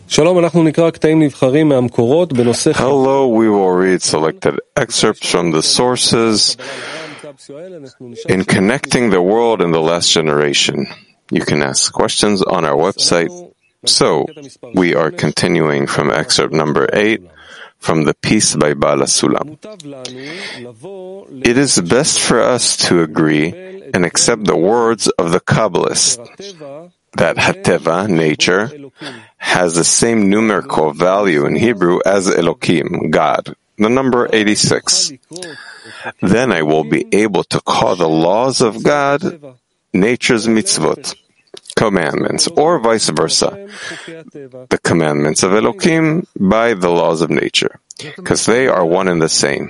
Hello, we will read selected excerpts from the sources in connecting the world in the last generation. You can ask questions on our website. So, we are continuing from excerpt number 8 from the piece by Baal HaSulam. It is best for us to agree and accept the words of the Kabbalist that Hateva, nature, has the same numerical value in Hebrew as Elokim, God, the number 86. Then I will be able to call the laws of God nature's mitzvot, commandments, or vice versa, the commandments of Elokim by the laws of nature, because they are one and the same.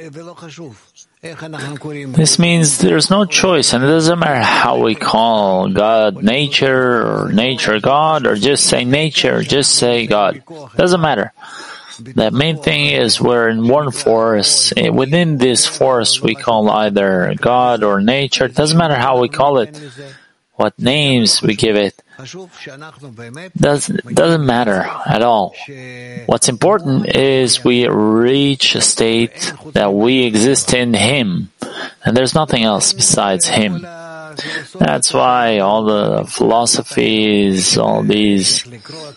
This means there's no choice, and it doesn't matter how we call God nature, or nature God, or just say nature, just say God. Doesn't matter. The main thing is we're in one force. Within this force we call either God or nature. It doesn't matter how we call it, what names we give it. Doesn't matter at all. What's important is we reach a state that we exist in Him, and there's nothing else besides Him. That's why all the philosophies, all these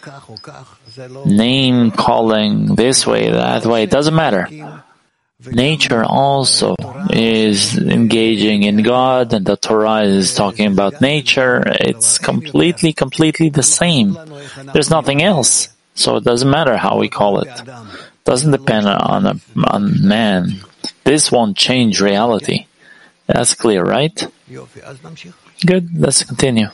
name calling this way, that way, it doesn't matter. Nature also is engaging in God, and the Torah is talking about nature. It's completely the same. There's nothing else. So it doesn't matter how we call it. Doesn't depend on man. This won't change reality. That's clear, right? Good. Let's continue.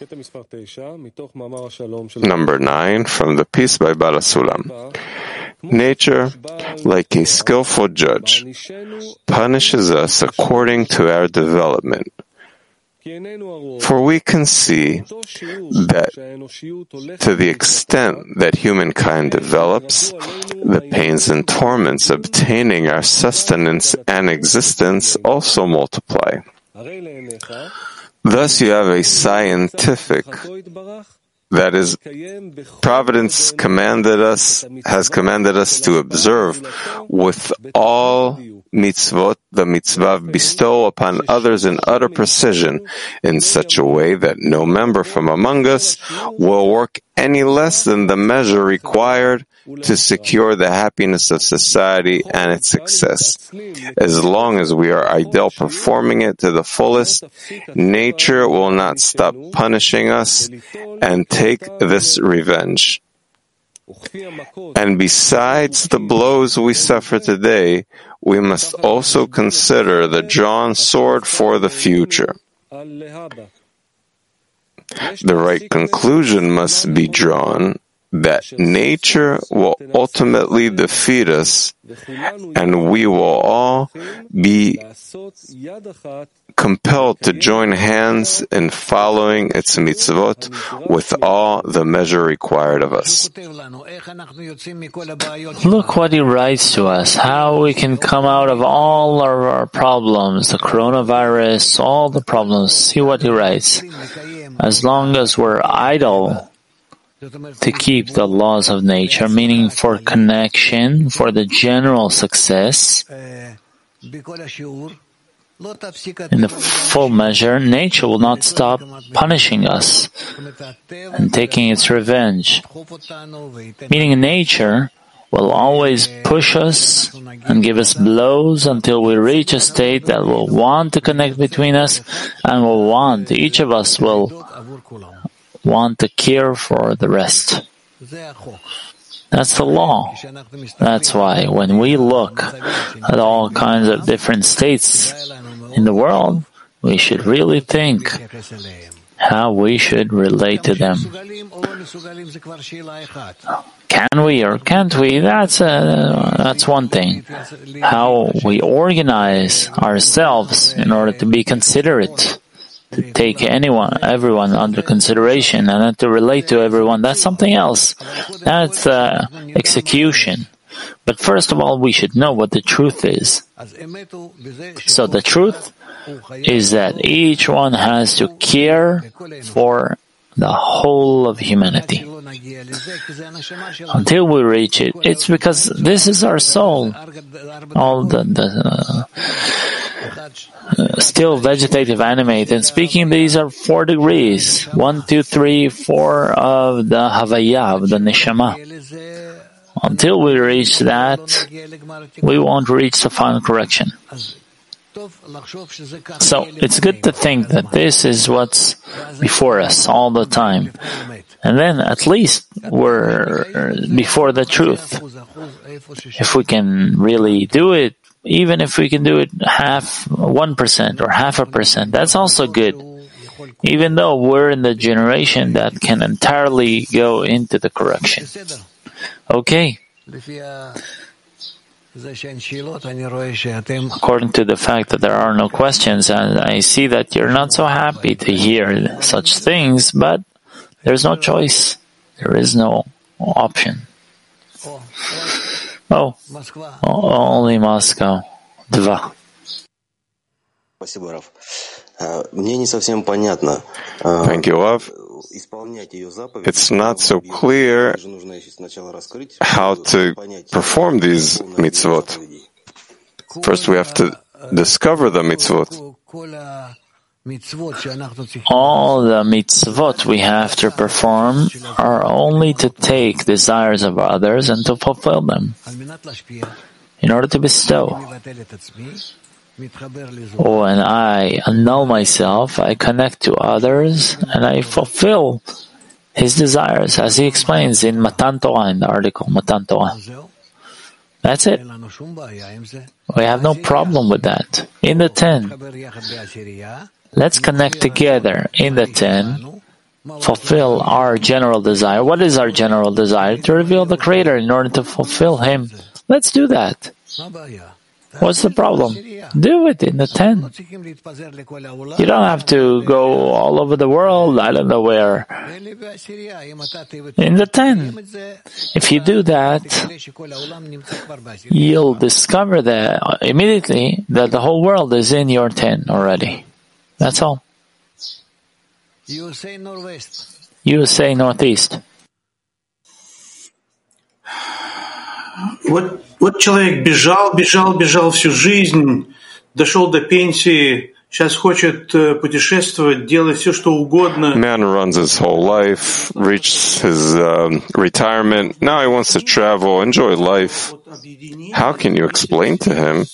Number 9 from the piece by Baal HaSulam. Nature, like a skillful judge, punishes us according to our development. For we can see that to the extent that humankind develops, the pains and torments obtaining our sustenance and existence also multiply. Thus you have a scientific, that is, Providence has commanded us to observe with all mitzvot, the mitzvah bestow upon others in utter precision, in such a way that no member from among us will work any less than the measure required to secure the happiness of society and its success. As long as we are idle performing it to the fullest, nature will not stop punishing us and take this revenge. And besides the blows we suffer today, we must also consider the drawn sword for the future. The right conclusion must be drawn that nature will ultimately defeat us, and we will all be compelled to join hands in following its mitzvot with all the measure required of us. Look what he writes to us, how we can come out of all of our problems, the coronavirus, all the problems. See what he writes. As long as we're idle to keep the laws of nature, meaning for connection, for the general success, in the full measure, nature will not stop punishing us and taking its revenge. Meaning nature will always push us and give us blows until we reach a state that will want to connect between us and each of us will want to care for the rest. That's the law. That's why when we look at all kinds of different states in the world, we should really think how we should relate to them. Can we or can't we? That's one thing. How we organize ourselves in order to be considerate, to take everyone under consideration, and then to relate to everyone, that's something else. That's execution. But first of all, we should know what the truth is. So the truth is that each one has to care for the whole of humanity. until we reach it. It's because this is our soul. All the still vegetative, animate, and speaking, these are 4 degrees. 1, 2, 3, 4 of the Havaya, of the Neshama. Until we reach that, we won't reach the final correction. So it's good to think that this is what's before us all the time. And then at least we're before the truth. If we can really do it, even if we can do it 1% or 0.5%, that's also good. Even though we're in the generation that can entirely go into the correction. Okay. According to the fact that there are no questions, and I see that you're not so happy to hear such things, but there's no choice. There is no option. Oh, only Moscow. Dva. Thank you, Rav. It's not so clear how to perform these mitzvot. First, we have to discover the mitzvot. All the mitzvot we have to perform are only to take desires of others and to fulfill them in order to bestow. When I annul myself, I connect to others and I fulfill his desires, as he explains in Matan Torah, in the article Matan Torah. That's it. We have no problem with that. In the 10, let's connect together in the 10, fulfill our general desire. What is our general desire? To reveal the Creator in order to fulfill Him. Let's do that. What's the problem? Do it in the 10. You don't have to go all over the world, I don't know where. In the 10. If you do that, you'll discover that immediately that the whole world is in your 10 already. That's all. You say northeast. Вот человек бежал всю жизнь, дошел до пенсии, сейчас хочет путешествовать, делать все, что угодно. Man runs his whole life, reached his retirement. Now he wants to travel, enjoy life. How can you explain to him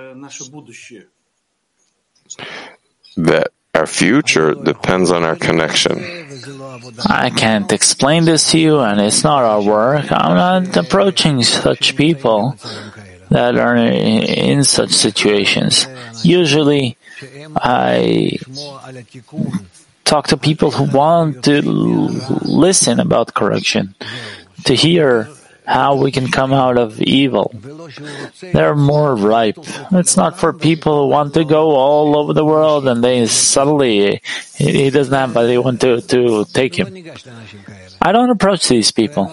that our future depends on our connection? I can't explain this to you, and it's not our work. I'm not approaching such people that are in such situations. Usually, I talk to people who want to listen about correction, to hear how we can come out of evil. They're more ripe. It's not for people who want to go all over the world and they suddenly, he doesn't have anyone to take him. I don't approach these people.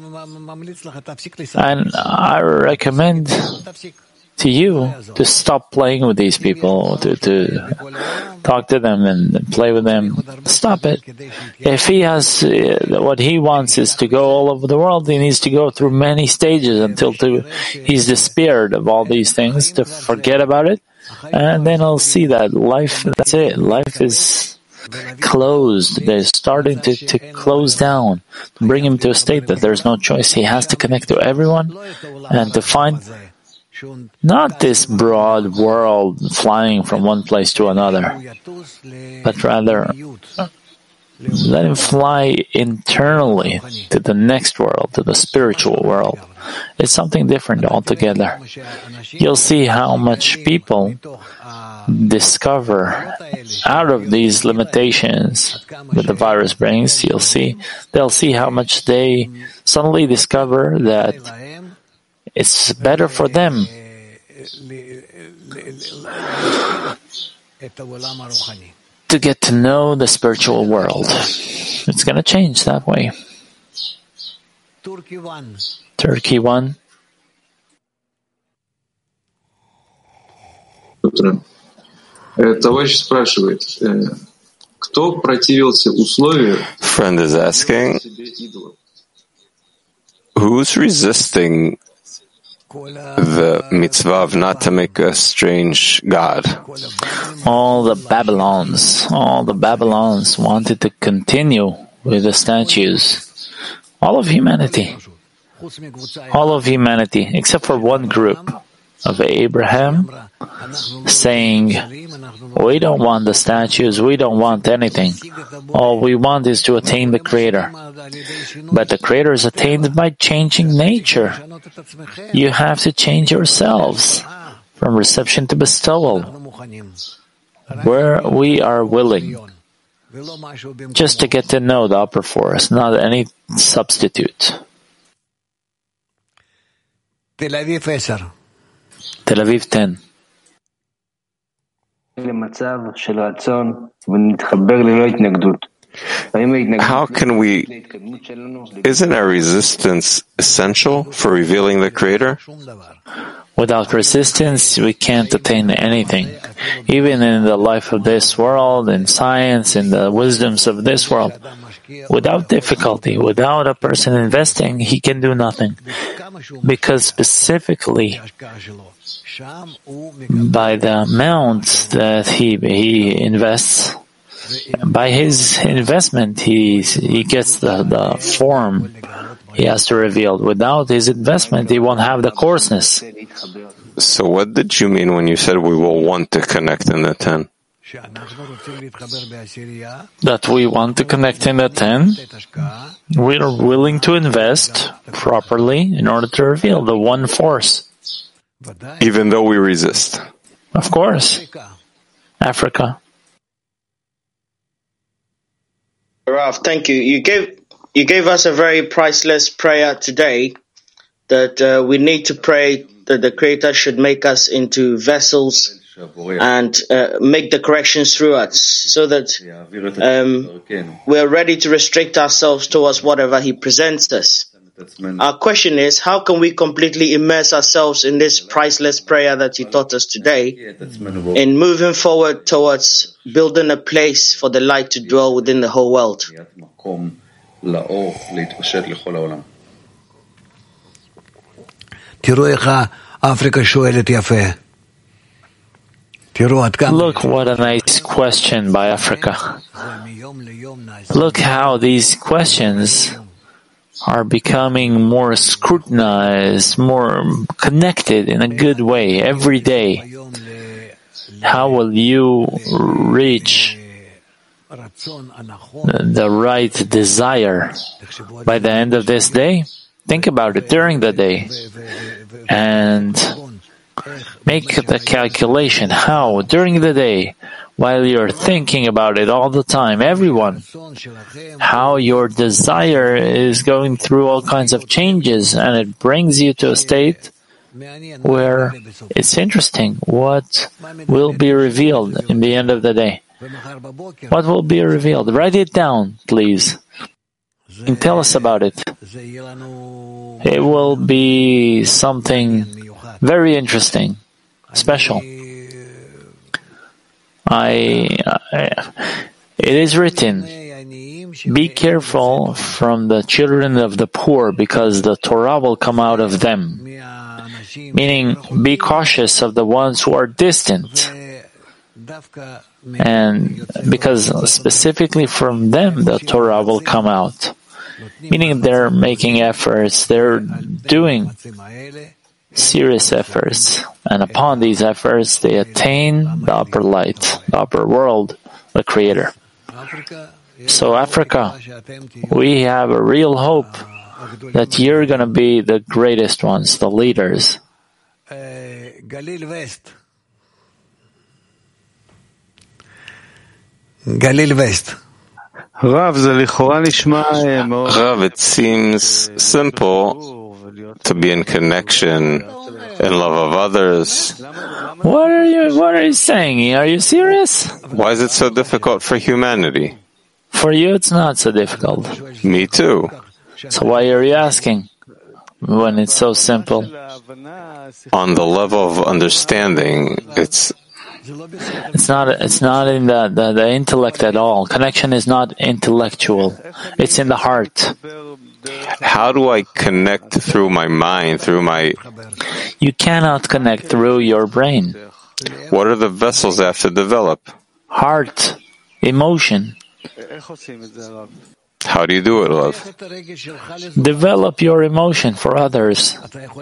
And I recommend to you to stop playing with these people, to talk to them and play with them. Stop it. If he has, what he wants is to go all over the world, he needs to go through many stages until he's despaired of all these things, to forget about it, and then he'll see that life, that's it. Life is closed. They're starting to close down, to bring him to a state that there's no choice. He has to connect to everyone and to find not this broad world flying from one place to another, but rather let him fly internally to the next world, to the spiritual world. It's something different altogether. You'll see how much people discover out of these limitations that the virus brings. They'll see how much they suddenly discover that it's better for them to get to know the spiritual world. It's going to change that way. Turkey 1. Товарищ спрашивает, кто противился условию Friend is asking, who's resisting the mitzvah of not to make a strange God? All the Babylons wanted to continue with the statues. All of humanity, except for one group of Abraham, saying, we don't want the statues, we don't want anything. All we want is to attain the Creator. But the Creator is attained by changing nature. You have to change yourselves from reception to bestowal, where we are willing, just to get to know the upper forest, not any substitute. Tel Aviv 10. How can we, isn't our resistance essential for revealing the Creator? Without resistance, we can't attain anything. Even in the life of this world, in science, in the wisdoms of this world, without difficulty, without a person investing, he can do nothing. Because specifically, by the amount that he invests, by his investment, he gets the form he has to reveal. Without his investment, he won't have the coarseness. So what did you mean when you said we will want to connect in the 10? That we want to connect in the 10, we are willing to invest properly in order to reveal the one force. Even though we resist. Of course. Africa. Rav, thank you. You gave us a very priceless prayer today, that we need to pray that the Creator should make us into vessels and make the corrections through us, so that we're ready to restrict ourselves towards whatever He presents us. Our question is, how can we completely immerse ourselves in this priceless prayer that you taught us today, in moving forward towards building a place for the light to dwell within the whole world? Look what a nice question by Africa. Look how these questions are becoming more scrutinized, more connected in a good way every day. How will you reach the right desire by the end of this day? Think about it during the day and make the calculation how during the day, while you're thinking about it all the time, everyone, how your desire is going through all kinds of changes, and it brings you to a state where it's interesting what will be revealed in the end of the day. What will be revealed? Write it down, please, and tell us about it. It will be something very interesting, special. It is written, be careful from the children of the poor, because the Torah will come out of them. Meaning, be cautious of the ones who are distant. And because specifically from them the Torah will come out. Meaning they're making efforts, they're doing serious efforts, and upon these efforts they attain the upper light, the upper world, the Creator. So Africa, we have a real hope that you're going to be the greatest ones, the leaders. Galil West. Rav, it seems simple to be in connection and love of others. What are you saying? Are you serious? Why is it so difficult for humanity? For you, it's not so difficult. Me too. So why are you asking when it's so simple? On the level of understanding, it's not in the intellect at all. Connection is not intellectual. It's in the heart. How do I connect through my mind, You cannot connect through your brain. What are the vessels I have to develop? Heart, emotion. How do you do it, love? Develop your emotion for others.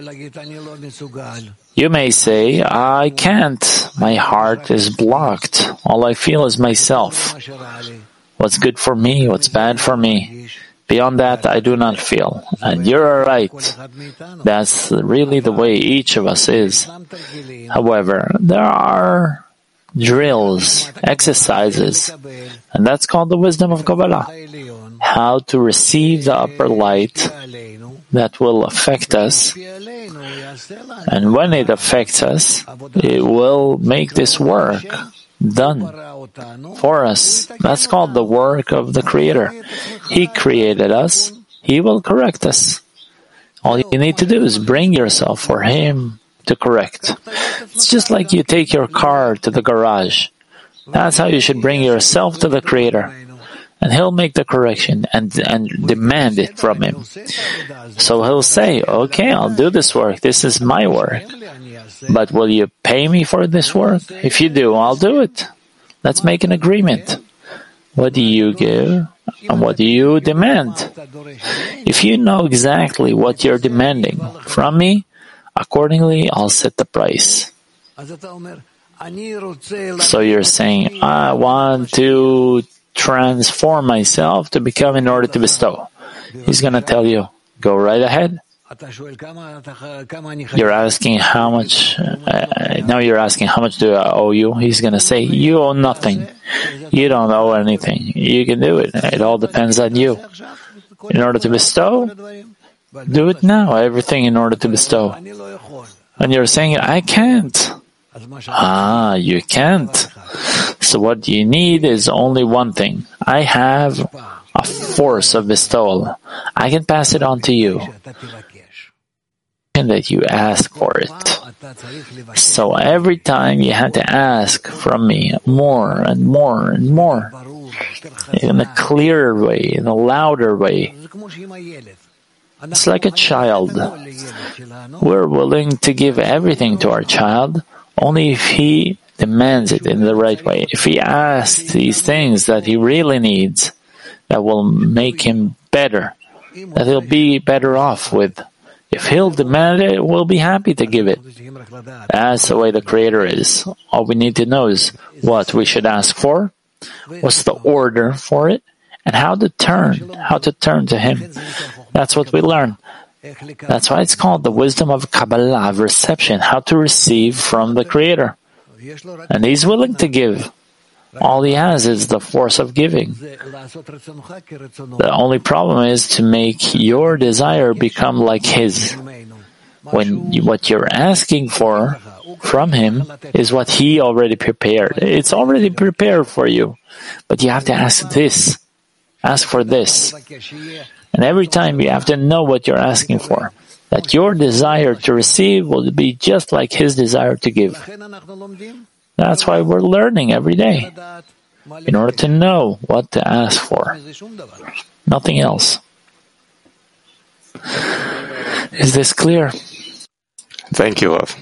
You may say, I can't. My heart is blocked. All I feel is myself. What's good for me? What's bad for me? Beyond that, I do not feel. And you're right. That's really the way each of us is. However, there are drills, exercises, and that's called the wisdom of Kabbalah. How to receive the upper light that will affect us. And when it affects us, it will make this work done for us. That's called the work of the Creator. He created us. He will correct us. All you need to do is bring yourself for Him to correct. It's just like you take your car to the garage. That's how you should bring yourself to the Creator. And He'll make the correction and demand it from Him. So He'll say, okay, I'll do this work. This is my work. But will you pay me for this work? If you do, I'll do it. Let's make an agreement. What do you give and what do you demand? If you know exactly what you're demanding from me, accordingly, I'll set the price. So you're saying, I want to transform myself to become in order to bestow. He's going to tell you, go right ahead. You're asking how much, now you're asking how much do I owe you? He's going to say, you owe nothing. You don't owe anything. You can do it. It all depends on you. In order to bestow, do it now. Everything in order to bestow. And you're saying, I can't. You can't. So what you need is only one thing. I have a force of bestowal. I can pass it on to you. And that you ask for it. So every time you have to ask from me more and more and more, in a clearer way, in a louder way. It's like a child. We're willing to give everything to our child only if he demands it in the right way. If he asks these things that he really needs, that will make him better, that he'll be better off with. If he'll demand it, we'll be happy to give it. That's the way the Creator is. All we need to know is what we should ask for, what's the order for it, and how to turn to Him. That's what we learn. That's why it's called the wisdom of Kabbalah, of reception, how to receive from the Creator. And He's willing to give. All He has is the force of giving. The only problem is to make your desire become like His. What you're asking for from Him is what He already prepared. It's already prepared for you. But you have to ask this. Ask for this. And every time you have to know what you're asking for, that your desire to receive will be just like His desire to give. That's why we're learning every day, in order to know what to ask for. Nothing else. Is this clear? Thank you, love.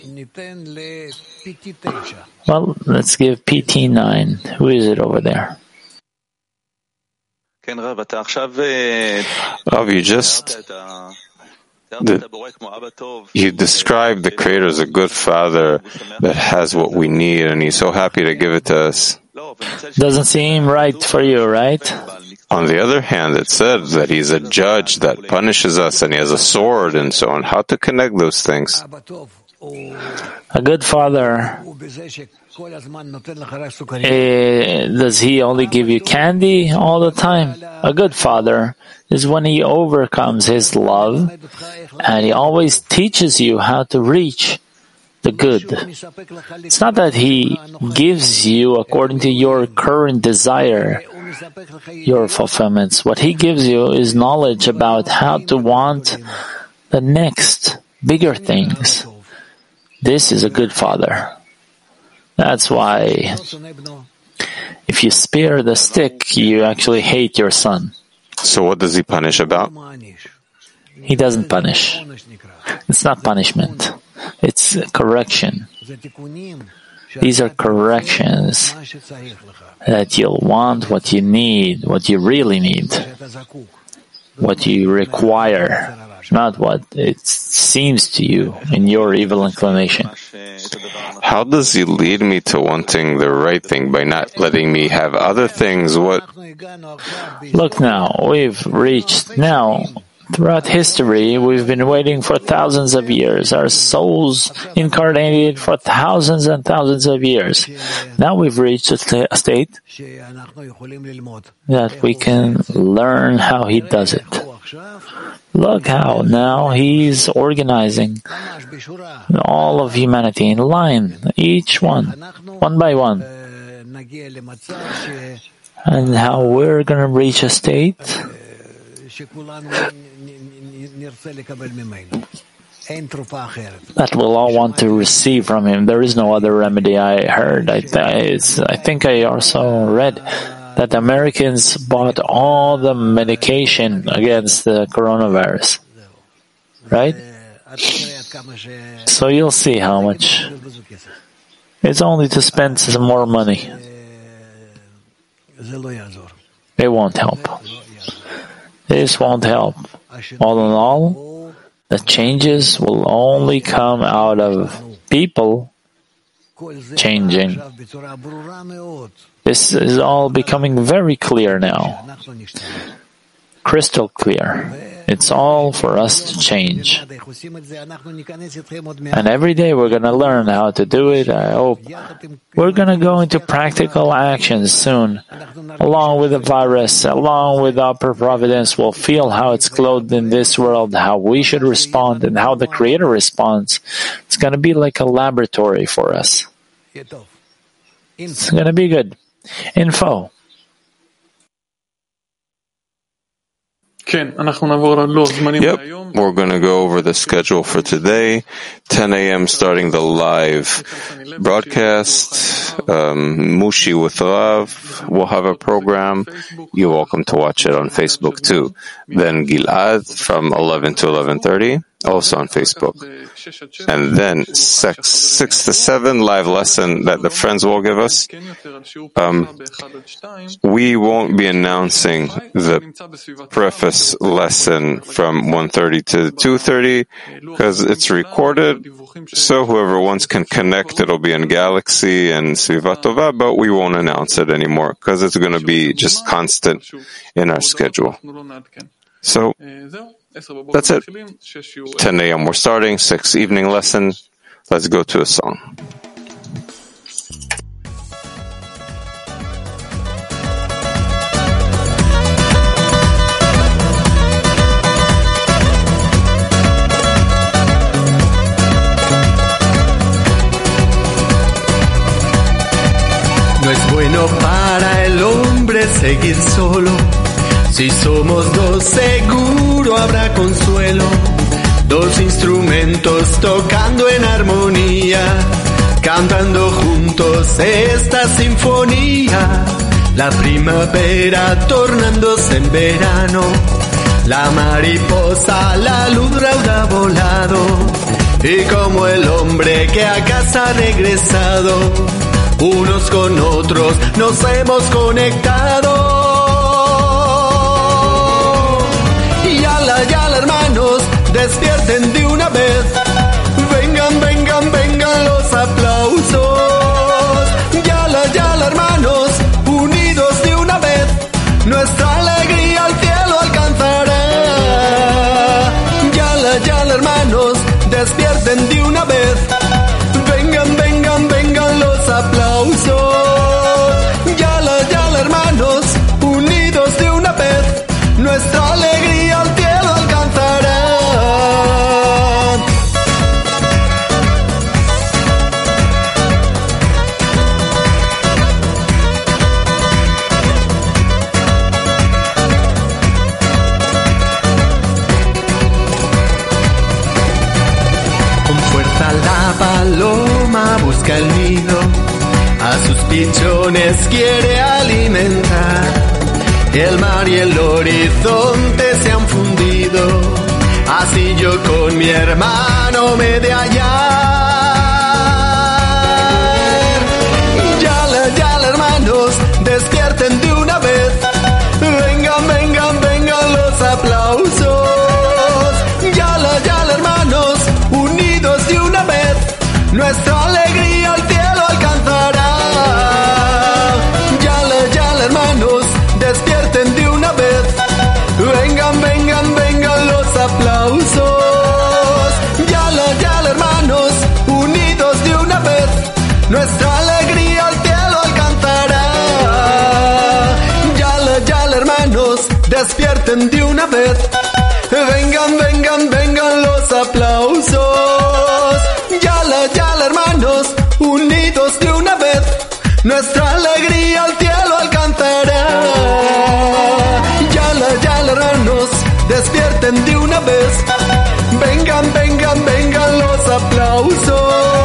Well, let's give PT9. Who is it over there? Rav, you described the Creator as a good Father that has what we need, and He's so happy to give it to us. Doesn't seem right for you, right? On the other hand, it said that He's a judge that punishes us, and He has a sword, and so on. How to connect those things? A good father, does he only give you candy all the time? A good father is when he overcomes his love and he always teaches you how to reach the good. It's not that he gives you according to your current desire, your fulfillments. What he gives you is knowledge about how to want the next bigger things. This is a good father. That's why if you spare the stick, you actually hate your son. So what does He punish about? He doesn't punish. It's not punishment. It's correction. These are corrections that you'll want what you need, what you really need, what you require, not what it seems to you in your evil inclination. How does he lead me to wanting the right thing by not letting me have other things? Look now, we've reached now. Throughout history, we've been waiting for thousands of years. Our souls incarnated for thousands and thousands of years. Now we've reached a state that we can learn how he does it. Look how now he's organizing all of humanity in line, each one by one. And how we're going to reach a state that we'll all want to receive from him. There is no other remedy. I heard, I think I also read that the Americans bought all the medication against the coronavirus. Right? So you'll see how much. It's only to spend some more money. It won't help. This won't help. All in all, the changes will only come out of people changing. This is all becoming very clear now. Crystal clear. It's all for us to change. And every day we're going to learn how to do it. I hope we're going to go into practical actions soon. Along with the virus, along with Upper Providence, we'll feel how it's clothed in this world, how we should respond, and how the Creator responds. It's going to be like a laboratory for us. It's going to be good. Info. Yep, we're going to go over the schedule for today. 10 a.m. starting the live broadcast. Mushi with Rav will have a program. You're welcome to watch it on Facebook too. Then Gilad from 11 to 11:30, also on Facebook. And then 6 to 7 live lesson that the friends will give us. We won't be announcing the preface lesson from 1:30 to 2:30 because it's recorded. So whoever wants can connect. It'll be in Galaxy and Svivat Tova, but we won't announce it anymore because it's going to be just constant in our schedule. So that's it. 10 a.m. we're starting, 6 evening lesson. Let's go to a song. No es bueno para el hombre seguir solo. Si somos dos, seguro habrá consuelo. Dos instrumentos tocando en armonía, cantando juntos esta sinfonía. La primavera tornándose en verano, la mariposa, la luz rauda ha volado. Y como el hombre que a casa ha regresado, unos con otros nos hemos conectado. Yala, hermanos, despierten de una vez. Vengan, vengan, vengan los aplausos. Yala, hermanos, unidos de una vez. Nuestra alegría al cielo alcanzará. Yala, hermanos, despierten de una vez. Vengan, vengan, vengan los aplausos. Yala, hermanos, unidos de una vez. Nuestra alegría al cielo alcanzará. Con fuerza la paloma busca el nido, a sus pichones quiere alimentar. El mar y el horizonte se han fundido así yo con mi hermano me de hallar. Yala, hermanos, despierten de una vez. Vengan, vengan, vengan los aplausos. Yala, hermanos, unidos de una vez, nuestra alegría al cielo alcanzará. Yala, hermanos, despierten de una vez. Vengan, vengan, vengan los aplausos. Yala, hermanos, unidos de una vez, nuestra alegría al cielo alcanzará. Yala, hermanos, despierten de una vez. Vengan, vengan, vengan los aplausos. Yala, hermanos, unidos de una vez, nuestra alegría al cielo alcanzará. Yala, hermanos, despierten de una vez. Vengan, vengan, vengan los aplausos.